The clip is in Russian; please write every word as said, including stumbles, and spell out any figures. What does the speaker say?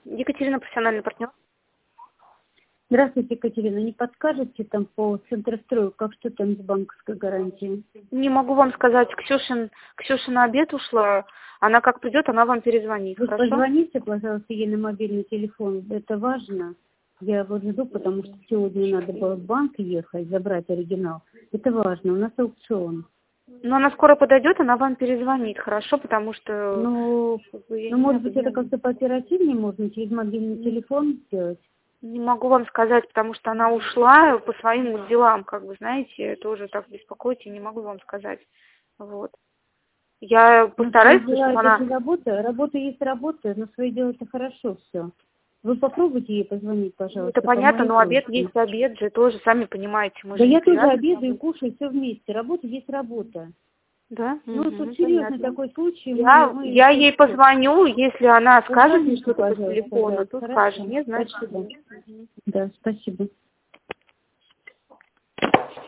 Екатерина, профессиональный партнер. Здравствуйте, Екатерина. Не подскажете там по Центрострою, как что там с банковской гарантией? Не могу вам сказать. Ксюшин, Ксюша на обед ушла. Она как придет, она вам перезвонит. Вы Хорошо? позвоните, пожалуйста, ей на мобильный телефон. Это важно. Я вот жду, потому что сегодня надо было в банк ехать, забрать оригинал. Это важно. У нас аукцион. Но она скоро подойдет, она вам перезвонит, хорошо? Потому что... Ну, я ну не может знаю, быть, это как-то пооперативнее можно через мобильный телефон сделать? Не могу вам сказать, потому что она ушла по своим делам, как вы знаете, тоже так беспокоите, не могу вам сказать. Вот. Я постараюсь, Ну, чтобы это она... же работа. Работа есть работа, но свои дела это хорошо все. Вы попробуйте ей позвонить, пожалуйста. Это понятно, по но обед моей есть обед же, тоже, сами понимаете. Мы Да же не я тоже привязаны к обедаю, работе. кушаю, все вместе. Работа есть работа. Да? Ну, Мгм, тут серьезный понятно. такой случай. Я, Мы, мы я это ей всё. позвоню, если она скажет мне Позвоните, что-то по пожалуйста, телефону, да. то Хорошо. скажет. Нет, значит, Спасибо. нет. Да, спасибо.